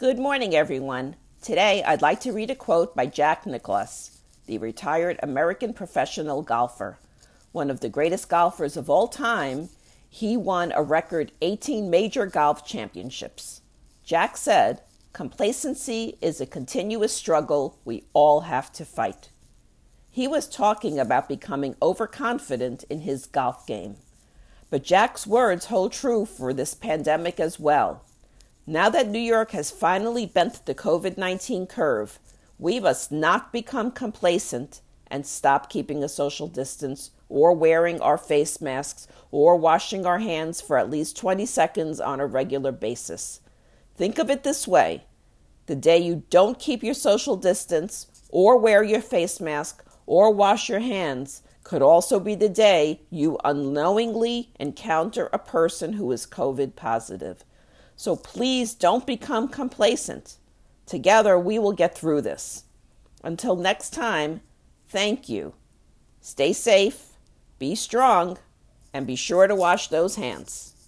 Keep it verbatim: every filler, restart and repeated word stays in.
Good morning, everyone. Today, I'd like to read a quote by Jack Nicklaus, the retired American professional golfer. One of the greatest golfers of all time, he won a record eighteen major golf championships. Jack said, "Complacency is a continuous struggle we all have to fight." He was talking about becoming overconfident in his golf game. But Jack's words hold true for this pandemic as well. Now that New York has finally bent the covid nineteen curve, we must not become complacent and stop keeping a social distance or wearing our face masks or washing our hands for at least twenty seconds on a regular basis. Think of it this way. The day you don't keep your social distance or wear your face mask or wash your hands could also be the day you unknowingly encounter a person who is COVID positive. So please don't become complacent. Together we will get through this. Until next time, thank you. Stay safe, be strong, and be sure to wash those hands.